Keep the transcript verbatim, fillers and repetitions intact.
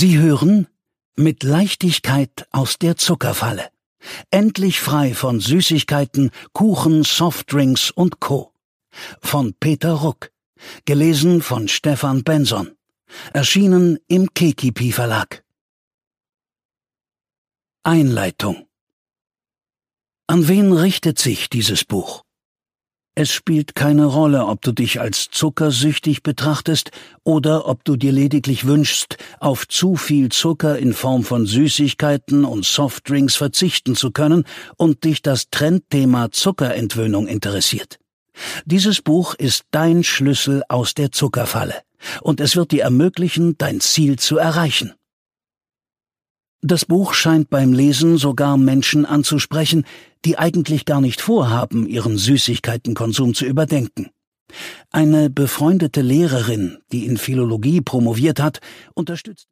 Sie hören Mit Leichtigkeit aus der Zuckerfalle. Endlich frei von Süßigkeiten, Kuchen, Softdrinks und Co. Von Peter Ruck. Gelesen von Stefan Benson. Erschienen im Kekipi Verlag. Einleitung. An wen richtet sich dieses Buch? Es spielt keine Rolle, ob du dich als zuckersüchtig betrachtest oder ob du dir lediglich wünschst, auf zu viel Zucker in Form von Süßigkeiten und Softdrinks verzichten zu können und dich das Trendthema Zuckerentwöhnung interessiert. Dieses Buch ist dein Schlüssel aus der Zuckerfalle und es wird dir ermöglichen, dein Ziel zu erreichen. Das Buch scheint beim Lesen sogar Menschen anzusprechen, die eigentlich gar nicht vorhaben, ihren Süßigkeitenkonsum zu überdenken. Eine befreundete Lehrerin, die in Philologie promoviert hat, unterstützt